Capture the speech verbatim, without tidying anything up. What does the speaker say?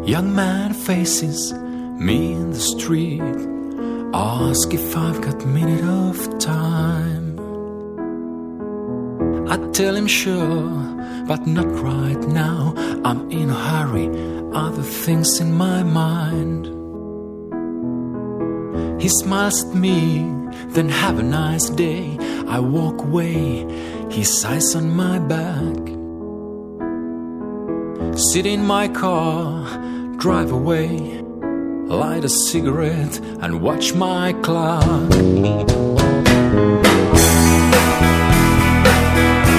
Young man faces me in the street, ask if I've got a minute of time. I tell him sure, but not right now. I'm in a hurry, other things in my mind. He smiles at me, then have a nice day. I walk away, his eyes on my back. Sit in my car, drive away, light a cigarette and watch my clock.